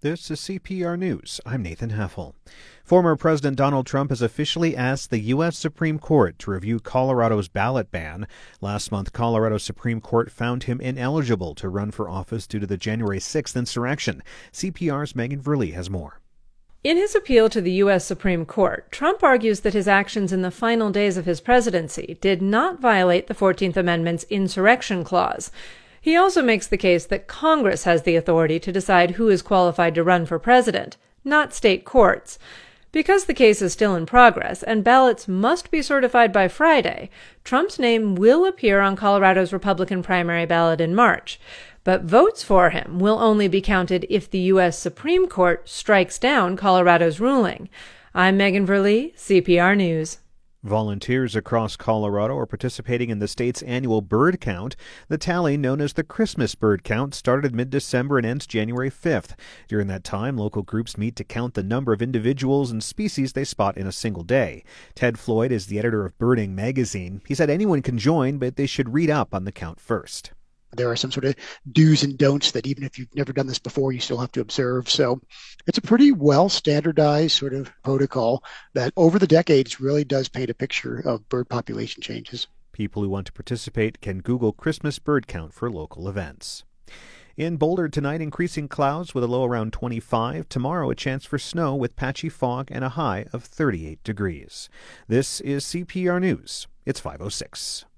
This is CPR News. I'm Nathan Heffel. Former President Donald Trump has officially asked the U.S. Supreme Court to review Colorado's ballot ban. Last month, Colorado Supreme Court found him ineligible to run for office due to the January 6th insurrection. CPR's Megan Verlee has more. In his appeal to the U.S. Supreme Court, Trump argues that his actions in the final days of his presidency did not violate the 14th Amendment's insurrection clause. He also makes the case that Congress has the authority to decide who is qualified to run for president, not state courts. Because the case is still in progress and ballots must be certified by Friday, Trump's name will appear on Colorado's Republican primary ballot in March. But votes for him will only be counted if the U.S. Supreme Court strikes down Colorado's ruling. I'm Megan Verlee, CPR News. Volunteers across Colorado are participating in the state's annual bird count. The tally, known as the Christmas bird count, started mid-December and ends January 5th. During that time, local groups meet to count the number of individuals and species they spot in a single day. Ted Floyd is the editor of Birding magazine. He said anyone can join, but they should read up on the count first. There are some sort of do's and don'ts that even if you've never done this before, you still have to observe. So it's a pretty well standardized sort of protocol that over the decades really does paint a picture of bird population changes. People who want to participate can Google Christmas bird count for local events. In Boulder tonight, increasing clouds with a low around 25. Tomorrow, a chance for snow with patchy fog and a high of 38 degrees. This is CPR News. It's 5:06.